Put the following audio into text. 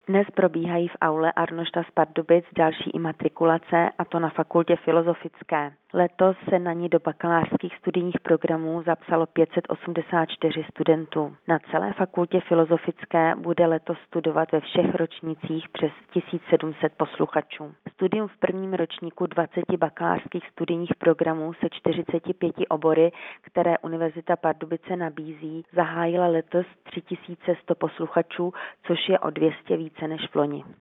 Dnes probíhají v aule Arnošta z Pardubic další imatrikulace, a to na fakultě filozofické. Letos se na ní do bakalářských studijních programů zapsalo 584 studentů. Na celé fakultě filozofické bude letos studovat ve všech ročnících přes 1700 posluchačů. Studium v prvním ročníku 20 bakalářských studijních programů se 45 obory, které Univerzita Pardubice nabízí, zahájila letos 3100 posluchačů, což je o 200 více než v loni.